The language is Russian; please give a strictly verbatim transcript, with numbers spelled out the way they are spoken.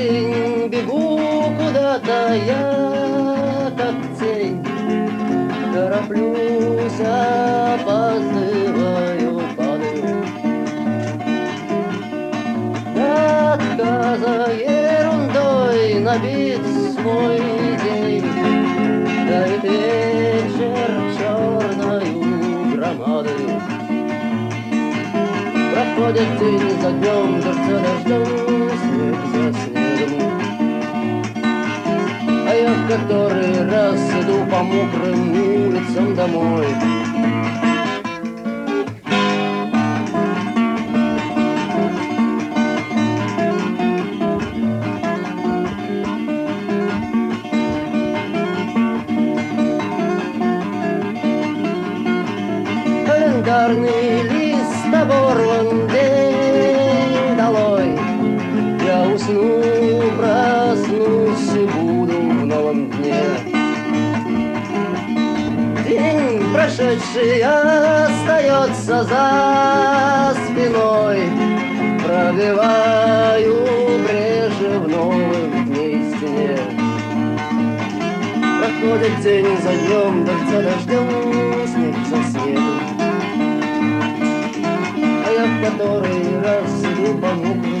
день бегу куда-то я, как тень. Тороплюсь, опаздываю, падаю. До отказа ерундой набит свой день. Давит вечер черною громадою. Проходит день за днем, дождь за дождем, снег за снегом. А я в который раз иду по мокрым улицам домой. Календарный лист оборван, день долой. Я усну, проснусь и буду в новом дне. День прошедший остается за спиной. Пробиваю брежи в новых дней стене. Проходит день за днем, дождь за дождем, снег за снегом. А я в который раз иду по муку